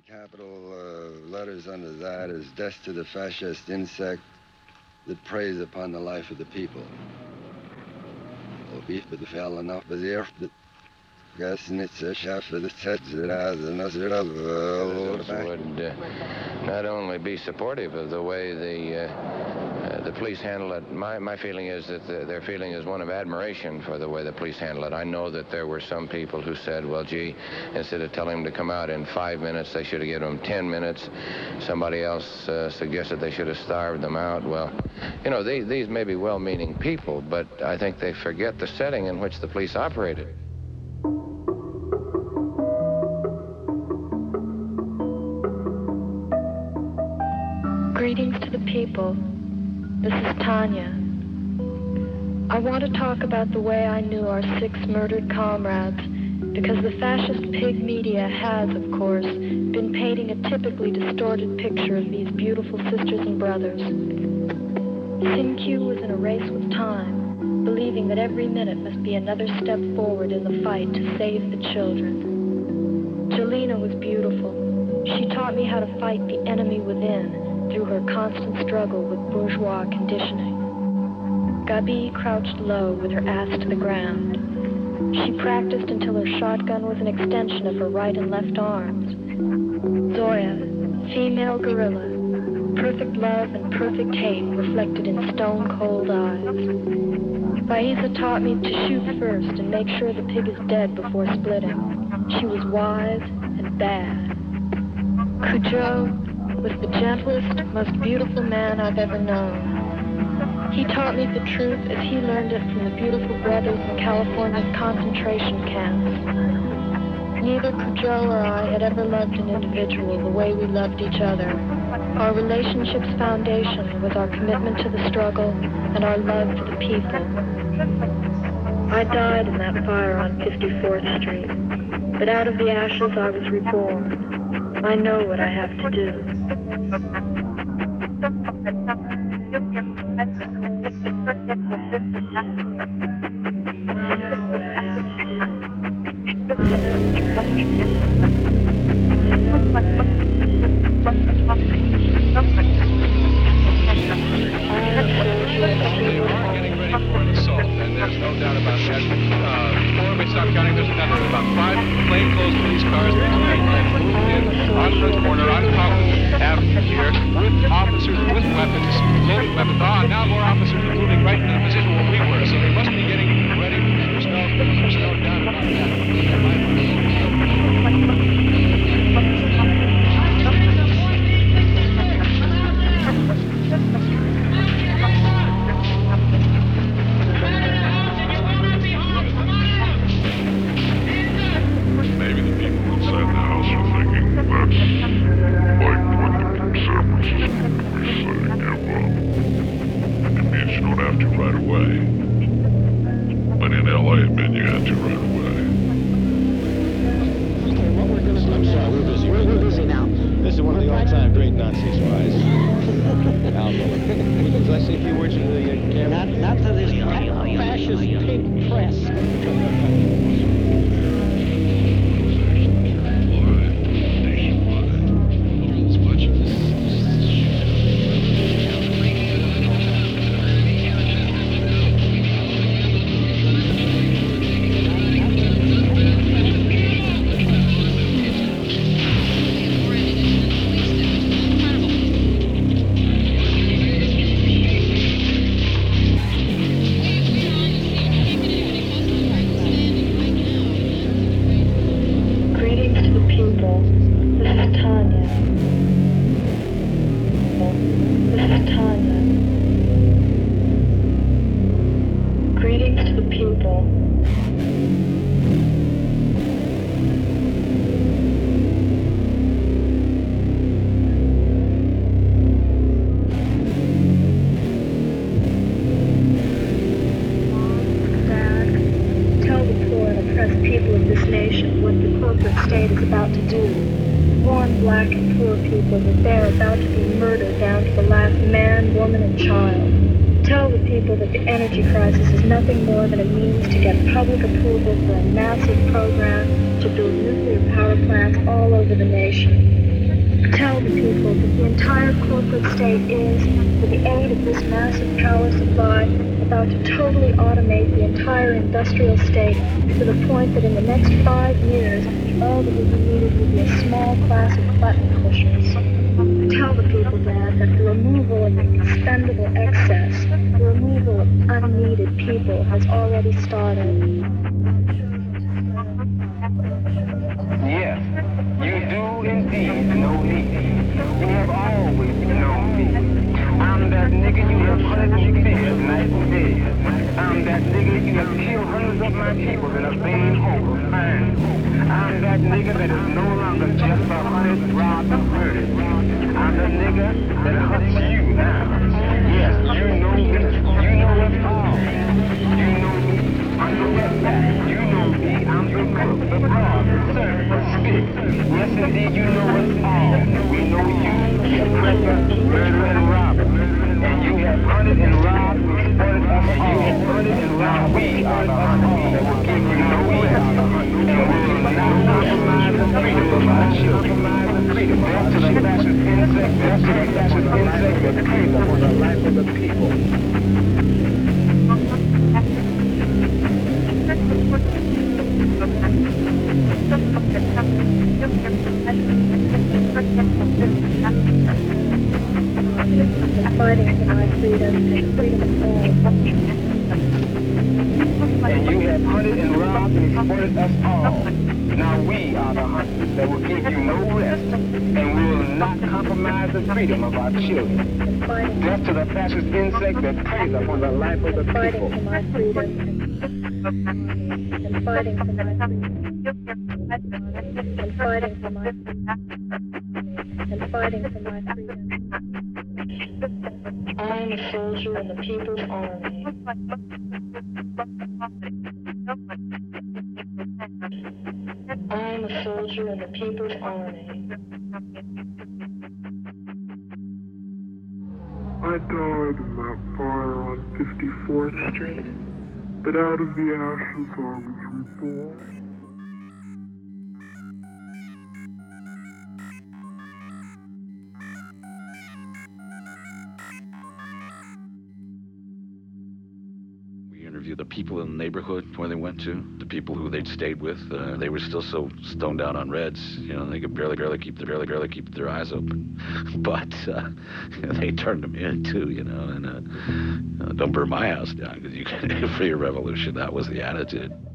capital letters under that is death to the fascist insect that preys upon the life of the people. Would not only be supportive of the way the police handle it. My feeling is that their feeling is one of admiration for the way the police handle it. I know that there were some people who said, well, gee, instead of telling them to come out in 5 minutes, they should have given them 10 minutes. Somebody else suggested they should have starved them out. Well, you know, these may be well-meaning people, but I think they forget the setting in which the police operated. Greetings to the people. This is Tanya. I want to talk about the way I knew our 6 murdered comrades, because the fascist pig media has, of course, been painting a typically distorted picture of these beautiful sisters and brothers. Sin-Q was in a race with time, believing that every minute must be another step forward in the fight to save the children. Jelena was beautiful. She taught me how to fight the enemy within, through her constant struggle with bourgeois conditioning. Gabi crouched low with her ass to the ground. She practiced until her shotgun was an extension of her right and left arms. Zoya, female gorilla, perfect love and perfect hate reflected in stone-cold eyes. Faiza taught me to shoot first and make sure the pig is dead before splitting. She was wise and bad. Cujo was the gentlest, most beautiful man I've ever known. He taught me the truth as he learned it from the beautiful brothers in California's concentration camps. Neither Cujo or I had ever loved an individual the way we loved each other. Our relationship's foundation was our commitment to the struggle and our love for the people. I died in that fire on 54th Street, but out of the ashes I was reborn. I know what I have to do. There's no doubt about that. Before we stop counting, there's another about 5 plainclothes police cars moved in on the corner on Collins Avenue here with officers with weapons, loaded weapons. Now more officers are moving right into the position where we were, so they must be getting ready. There's no doubt about that. Nothing more than a means to get public approval for a massive program to build nuclear power plants all over the nation. The entire corporate state is, with the aid of this massive power supply, about to totally automate the entire industrial state to the point that in the next 5 years, all that will be needed will be a small class of button pushers. Tell the people, Dad, that the removal of expendable excess, the removal of unneeded people has already started. Yes, you do indeed know me. You have always known me. I'm that nigga you have hunted and fed night and day. I'm that nigga you have killed hundreds of my people in a vain hope of finding. I'm that nigga that is no longer just a hunted, robbed, and murdered. I'm the nigga that hunts you now. Yes, you know me. You know us all. You know me. I'm the wet back. You know me. I'm the cook, the broad, the servant, the spit. Yes, indeed, you know us all. We know you. You're cracker, murderer, and robber. And you have hunted and robbed and exploited us all. You have hunted and robbed. We are the hunters that will give you no rest. And we will not compromise the freedom of our children. Death to the fascist insect, death to the fascist insect that preys upon the life of the people. Fighting for my freedom and freedom of all. And you have hunted and robbed and exploited us all. Now we are the hunters that will give you no rest, and we will not compromise the freedom of our children. Death to the fascist insect that preys upon the life of the people. Fighting for my freedom and fighting for my freedom and fighting for my freedom and fighting for my freedom. I am a soldier in the People's Army. I am a soldier in the People's Army. I died in that fire on 54th Street, but out of the ashes I was reborn. Interview the people in the neighborhood where they went to, the people who they'd stayed with. They were still so stoned out on reds, you know, they could barely keep their eyes open. But they turned them in too, you know, and don't burn my house down because you can for your revolution. That was the attitude.